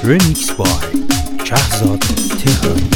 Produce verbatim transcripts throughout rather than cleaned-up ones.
Remix by Shahzad Tehran.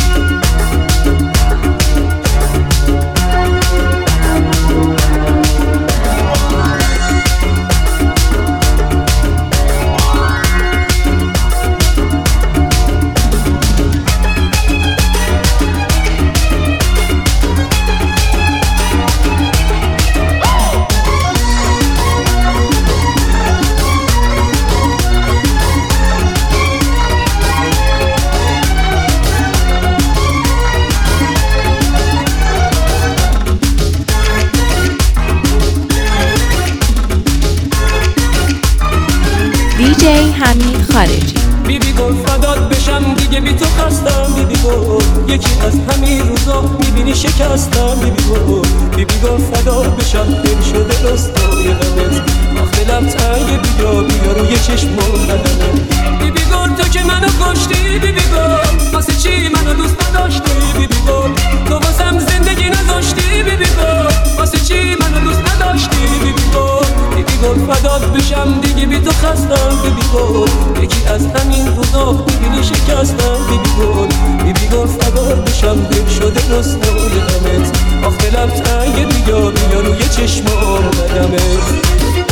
دی جی حمید خارجی. بیبی گل فدات بشم دیگه بی تو خستم. بیبی گل یکی از همین روزا میبینی شکستم. بیبی گل بیبی گل فدات بشم دل شده راستای غمت. آخ دلم تنگه بیا بیا روی چشمم قدمت. بیبی گل تو که منو کشتی. بیبی گل واسه چی منو دوست نداشتی. بیبی گل تو واسم زندگی نذاشتی. بیبی گل واسه چی منو دوست نداشتی. بیبی گل بیبی گل فدات بشم دیگه بی تو خستم. بیبی گل یکی از همین روزا میبینی شکستم. بیبی گل بیبی گل فدات بشم دل شده رسوای غمت. آخ دلم تنگه بیا بیا روی چشمام قدمت.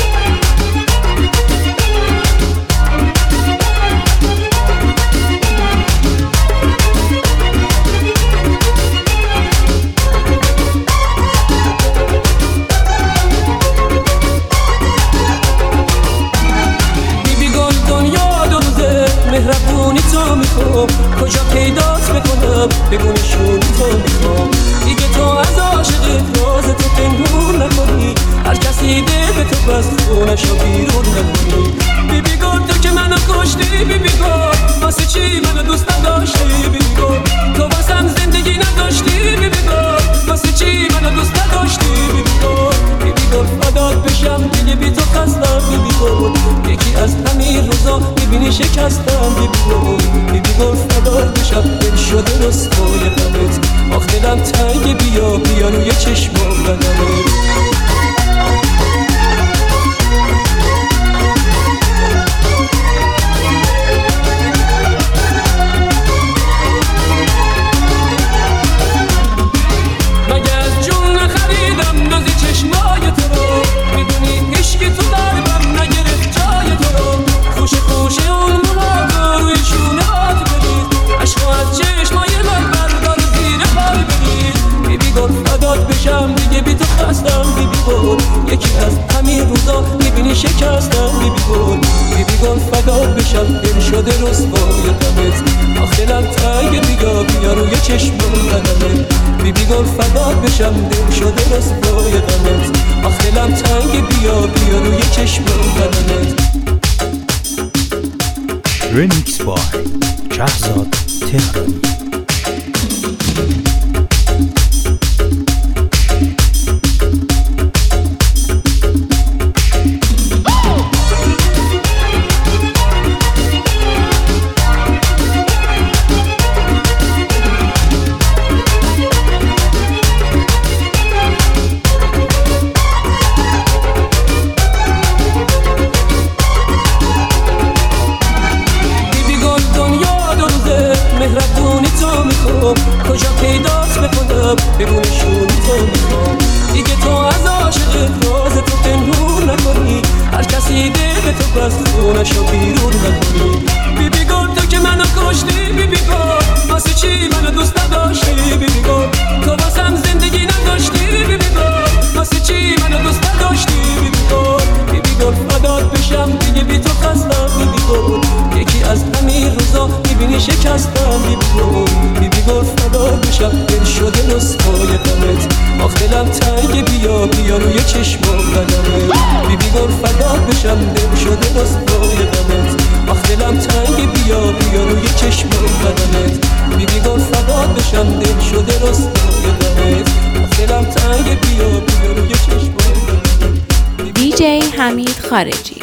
مهربونی تو میخوام کجا پیدات بکنم بگو نشونی تو میخوام. دیگه تو از عاشقت راز تو پنهون نکنی. هر کسی ده به تو بس خونشو بیرون نکنی. بیبی گل تو که منو کشتی. بیبی گل واسه چی منو دوست نداشتی. بیبی گل تو واسم زندگی نداشتی. بیبی گل واسه چی منو دوست نداشتی. بیبی گل بیبی گل فدات بشم دیگه بی تو خستم. بیبی گل یکی از همین روزا میبینی شکستم. بیبی گل بیبی گل فدات بشم دل شده رسوای غمت. آخ دلم تنگه بیا بیا روی چشمام قدمت. یکی از همین روزا میبینی شکستم. بیبی گل بیبی گل فدات بشم دل شده رسوای غمت. آخ دلم تنگه بیا بیا روی چشمم قدمت. بیبی گل فدات بشم دل شده رسوای غمت. آخ دلم تنگه بیا بیا روی چشمم قدمت. Remix by Shahzad Tehran. مهربونی تو میخوام کجا پیدات بکنم بگو نشونی تو میخوام. دیگه تو از عاشقت راز تو پنهون نکنی. هر کسی ده به تو بس خونشو بیرون نکنی. بیبی گل تو که منو کشتی. بیبی گل واسه چی منو دوست نداشتی. بیبی گل تو واسم زندگی نداشتی. بیبی گل واسه چی منو دوست نداشتی. بیبی گل بیبی گل فدات بشم دیگه بی تو خستم. بیبی گل یکی از همین روزا میبینی شکستم. بیبی گل بیبی گل فدات بشم دل شده رسوای غمت. آخ دلم تنگه بیا بیا روی چشمام قدمت. بیبی گل فدات بشم دل شده رسوای غمت. آخ دلم تنگه بیا بیا روی چشمام قدمت. بیبی گل فدات بشم دل شده رسوای غمت. آخ دلم تنگه بیا بیا روی چشمام قدمت. دی جی حمید خارجی.